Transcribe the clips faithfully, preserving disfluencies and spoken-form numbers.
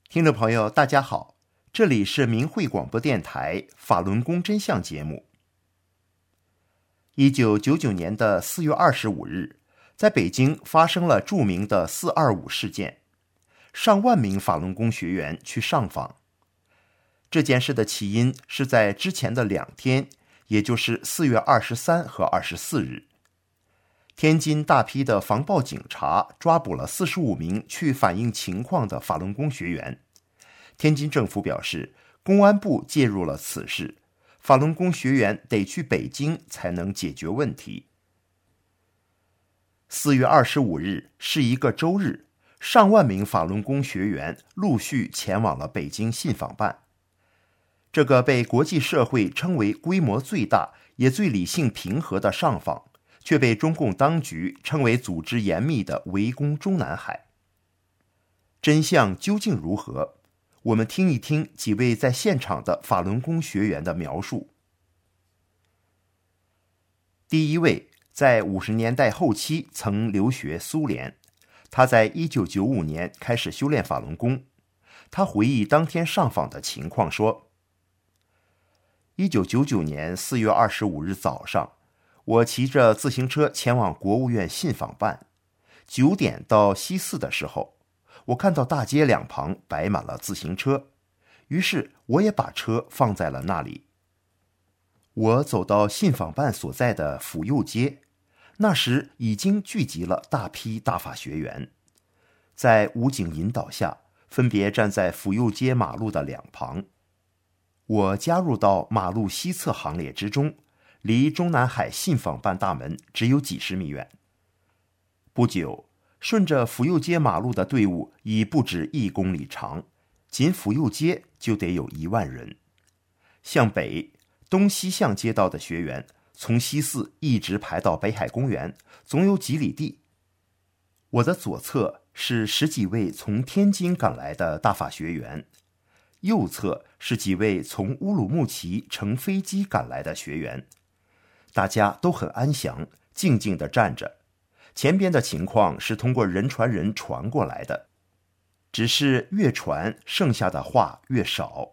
听众朋友大家好，这里是明慧广播电台法轮功真相节目。一九九九年的四月二十五日，在北京发生了著名的四二五事件，上万名法轮功学员去上访。这件事的起因是在之前的两天，也就是四月二十三和二十四日，天津大批的防暴警察抓捕了四十五名去反映情况的法轮功学员。天津政府表示，公安部介入了此事，法轮功学员得去北京才能解决问题。四月二十五日是一个周日，上万名法轮功学员陆续前往了北京信访办。这个被国际社会称为规模最大也最理性平和的上访，却被中共当局称为组织严密的围攻中南海。真相究竟如何？我们听一听几位在现场的法轮功学员的描述。第一位，在五十年代后期曾留学苏联，他在一九九五年开始修炼法轮功。他回忆当天上访的情况说，一九九九年四月二十五日早上，我骑着自行车前往国务院信访办，九点到西四的时候，我看到大街两旁摆满了自行车，于是我也把车放在了那里。我走到信访办所在的府右街，那时已经聚集了大批大法学员，在武警引导下，分别站在府右街马路的两旁。我加入到马路西侧行列之中，离中南海信访办大门只有几十米远。不久，顺着府右街马路的队伍已不止一公里长，仅府右街就得有一万人。向北，东西向街道的学员从西四一直排到北海公园，总有几里地。我的左侧是十几位从天津赶来的大法学员，右侧是几位从乌鲁木齐乘飞机赶来的学员。大家都很安详，静静地站着。前边的情况是通过人传人传过来的，只是越传剩下的话越少。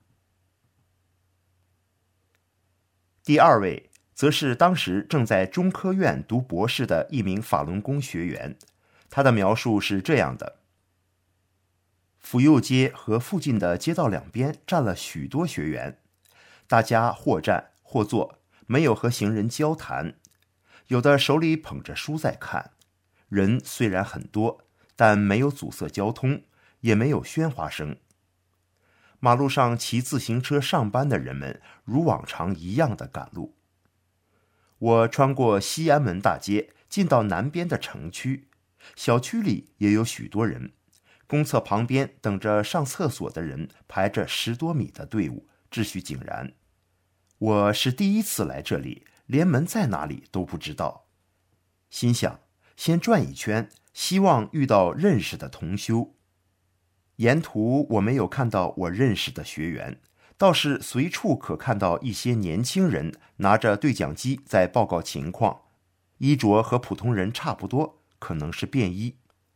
第二位则是当时正在中科院读博士的一名法轮功学员，他的描述是这样的：府右街和附近的街道两边站了许多学员，大家或站或坐，没有和行人交谈，有的手里捧着书在看。人虽然很多，但没有阻塞交通，也没有喧哗声。马路上骑自行车上班的人们如往常一样的赶路。我穿过西安门大街，进到南边的城区，小区里也有许多人，公厕旁边等着上厕所的人排着十多米的队伍，秩序井然。我是第一次来这里，连门在哪里都不知道，心想先转一圈，希望遇到认识的同修。沿途我没有看到我认识的学员，倒是随处可看到一些年轻人拿着对讲机在报告情况，衣着和普通人差不多，可能是便衣。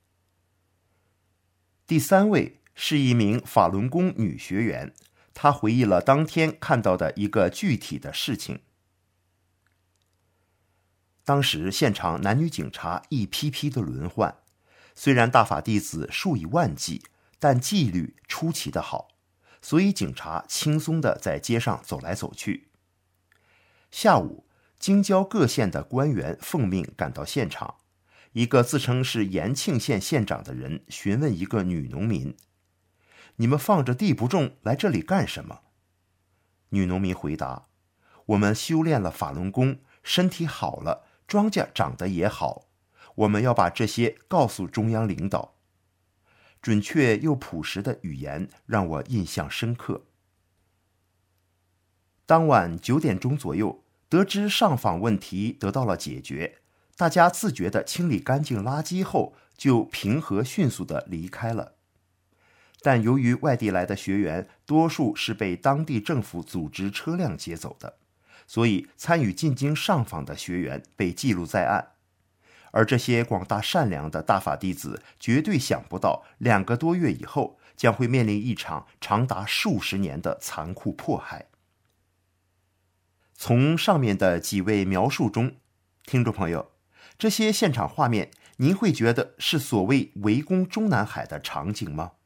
第三位是一名法轮功女学员，她回忆了当天看到的一个具体的事情。当时现场男女警察一批批的轮换，虽然大法弟子数以万计，但纪律出奇的好，所以警察轻松地在街上走来走去。下午，京郊各县的官员奉命赶到现场，一个自称是延庆县县长的人询问一个女农民：“你们放着地不种来这里干什么？”女农民回答：“我们修炼了法轮功，身体好了，庄稼长得也好，我们要把这些告诉中央领导。”准确又朴实的语言让我印象深刻。当晚九点钟左右，得知上访问题得到了解决，大家自觉地清理干净垃圾后，就平和迅速地离开了。但由于外地来的学员多数是被当地政府组织车辆接走的，所以参与进京上访的学员被记录在案。而这些广大善良的大法弟子绝对想不到，两个多月以后， 将会面临一场长达数十年的残酷迫害。从上面的几位描述中，听众朋友，这些现场画面您会觉得是所谓围攻中南海的场景吗？